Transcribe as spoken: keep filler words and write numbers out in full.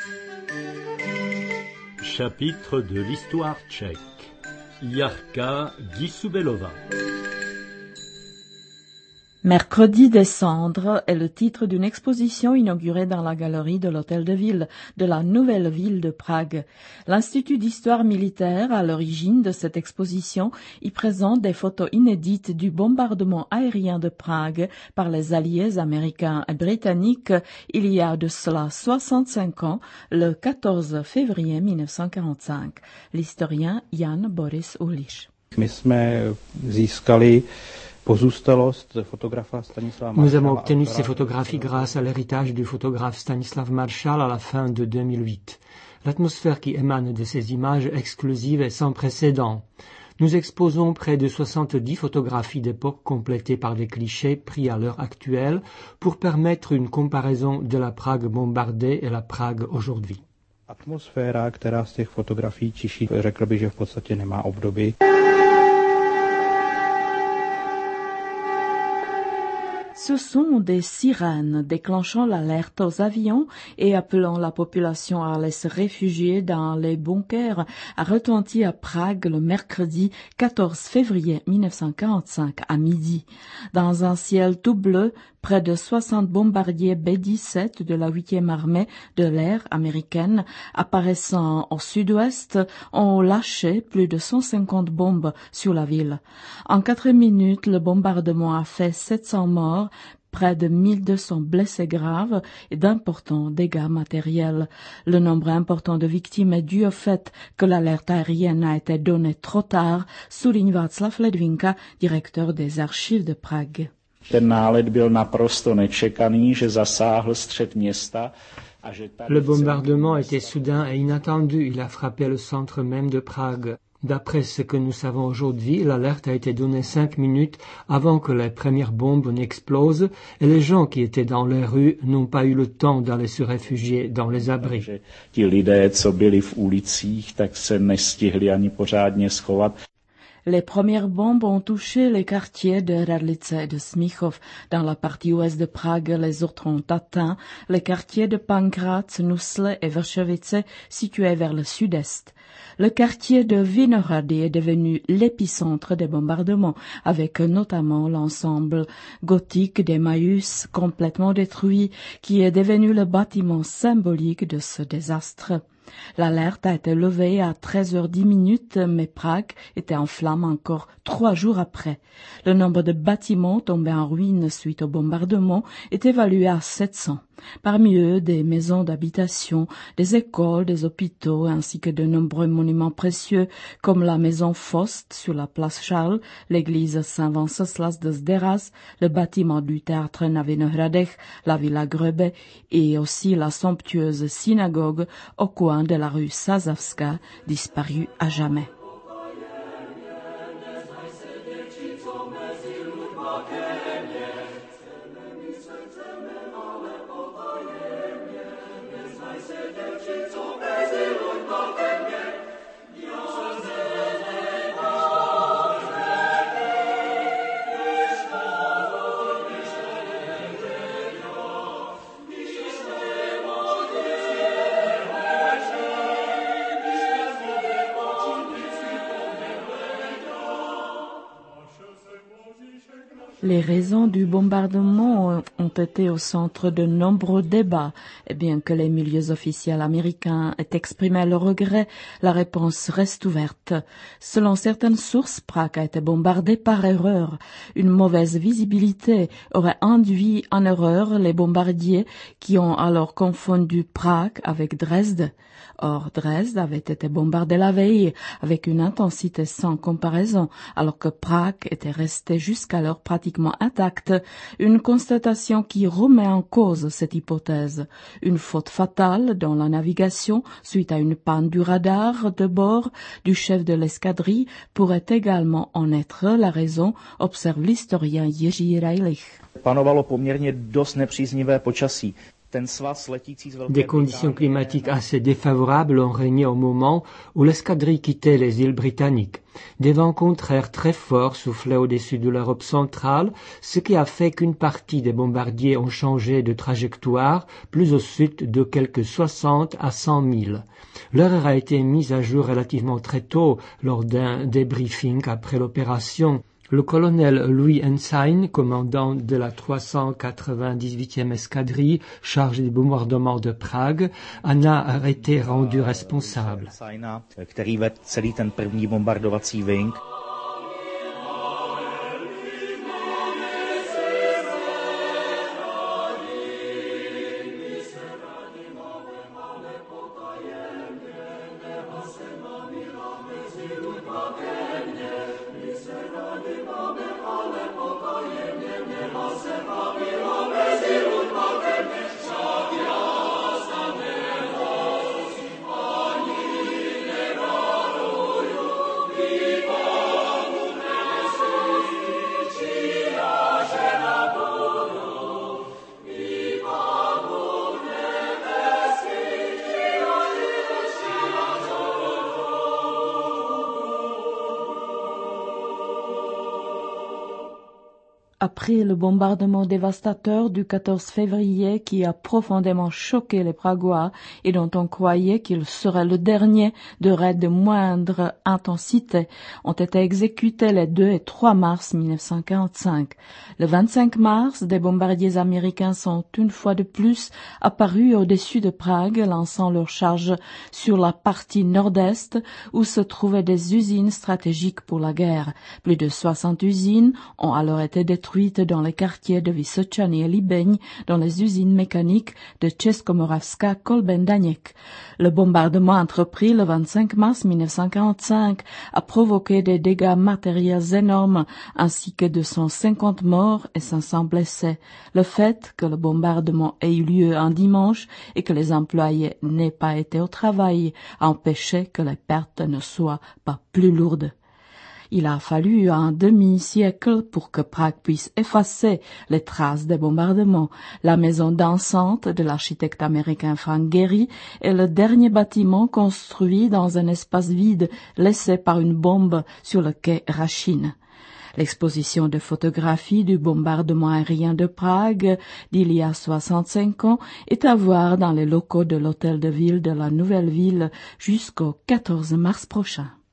Chapitre de l'histoire tchèque. Jarka Gisubelova. Mercredi des Cendres est le titre d'une exposition inaugurée dans la galerie de l'Hôtel de Ville de la nouvelle ville de Prague. L'Institut d'histoire militaire, à l'origine de cette exposition, y présente des photos inédites du bombardement aérien de Prague par les alliés américains et britanniques il y a de cela soixante-cinq ans, le quatorze février mille neuf cent quarante-cinq. L'historien Jan Boris Uliš. My jsme získali Nous avons obtenu ces photographies grâce à l'héritage du photographe Stanislav Maršal à la fin de deux mille huit. L'atmosphère qui émane de ces images exclusives est sans précédent. Nous exposons près de soixante-dix photographies d'époque complétées par des clichés pris à l'heure actuelle pour permettre une comparaison de la Prague bombardée et la Prague aujourd'hui. Atmosféra, která z těch fotografií čiší, řekl bych, že v podstatě nemá obdoby. Ce sont des sirènes déclenchant l'alerte aux avions et appelant la population à aller se réfugier dans les bunkers a retenti à Prague le mercredi quatorze février mille neuf cent quarante-cinq à midi. Dans un ciel tout bleu, près de soixante bombardiers B dix-sept de la huitième armée de l'air américaine apparaissant au sud-ouest ont lâché plus de cent cinquante bombes sur la ville. En quatre minutes, le bombardement a fait sept cents morts, près de mille deux cents blessés graves et d'importants dégâts matériels. Le nombre important de victimes est dû au fait que l'alerte aérienne a été donnée trop tard, souligne Václav Ledvinka, directeur des archives de Prague. Ten nálet byl naprosto nečekaný, že zasáhl střed města. Le bombardement était soudain et inattendu. Il a frappé le centre même de Prague. D'après ce que nous savons aujourd'hui, l'alerte a été donnée cinq minutes avant que les premières bombes n'explosent et les gens qui étaient dans les rues n'ont pas eu le temps d'aller se réfugier dans les abris. Ti lidé, co byli v ulicích, tak se nestihli ani pořádně schovat. Les premières bombes ont touché les quartiers de Radlice et de Smíchov. Dans la partie ouest de Prague, les autres ont atteint les quartiers de Pankráce, Nusle et Vršovice, situés vers le sud-est. Le quartier de Vinohrady est devenu l'épicentre des bombardements, avec notamment l'ensemble gothique d'Emmaüs complètement détruit, qui est devenu le bâtiment symbolique de ce désastre. L'alerte a été levée à treize heures dix minutes, mais Prague était en flammes encore trois jours après. Le nombre de bâtiments tombés en ruine suite au bombardement est évalué à sept cents. Parmi eux, des maisons d'habitation, des écoles, des hôpitaux, ainsi que de nombreux monuments précieux, comme la maison Faust sur la place Charles, l'église Saint-Venceslas de Zderas, le bâtiment du théâtre na Vinohradech, la villa Grebe et aussi la somptueuse synagogue au coin de la rue Sázavská, disparue à jamais. Les raisons du bombardement ont été au centre de nombreux débats, et bien que les milieux officiels américains aient exprimé leur regret, la réponse reste ouverte. Selon certaines sources, Prague a été bombardée par erreur. Une mauvaise visibilité aurait induit en erreur les bombardiers qui ont alors confondu Prague avec Dresde. Or, Dresde avait été bombardée la veille avec une intensité sans comparaison, alors que Prague était restée jusqu'alors pratiquement intacte, une constatation qui remet en cause cette hypothèse. Une faute fatale dans la navigation suite à une panne du radar de bord du chef de l'escadrille pourrait également en être la raison, observe l'historien Jiří Rajlich. Panovalo poměrně dost nepříznivé počasí. Des conditions climatiques assez défavorables ont régné au moment où l'escadrille quittait les îles britanniques. Des vents contraires très forts soufflaient au-dessus de l'Europe centrale, ce qui a fait qu'une partie des bombardiers ont changé de trajectoire plus au sud de quelques soixante à cent milles. L'heure a été mise à jour relativement très tôt lors d'un débriefing après l'opération. Le colonel Louis Ensign, commandant de la trois cent quatre-vingt-dix-huitième escadrille chargée du bombardement de Prague, en a été rendu responsable. Který vedl celý ten první bombardovací wing. Après le bombardement dévastateur du quatorze février qui a profondément choqué les Pragois et dont on croyait qu'il serait le dernier de raids de moindre intensité, ont été exécutés les deux et trois mars mille neuf cent quarante-cinq. Le vingt-cinq mars, des bombardiers américains sont une fois de plus apparus au-dessus de Prague, lançant leurs charges sur la partie nord-est où se trouvaient des usines stratégiques pour la guerre. Plus de soixante usines ont alors été détruites dans les quartiers de Vysočany et Libeň, dans les usines mécaniques de Českomoravská Kolbendaněk. Le bombardement entrepris le vingt-cinq mars mille neuf cent quarante-cinq a provoqué des dégâts matériels énormes, ainsi que deux cent cinquante morts et cinq cents blessés. Le fait que le bombardement ait eu lieu un dimanche et que les employés n'aient pas été au travail a empêché que les pertes ne soient pas plus lourdes. Il a fallu un demi-siècle pour que Prague puisse effacer les traces des bombardements. La maison dansante de l'architecte américain Frank Gehry est le dernier bâtiment construit dans un espace vide laissé par une bombe sur le quai Rachine. L'exposition de photographies du bombardement aérien de Prague d'il y a soixante-cinq ans est à voir dans les locaux de l'hôtel de ville de la Nouvelle Ville jusqu'au quatorze mars prochain.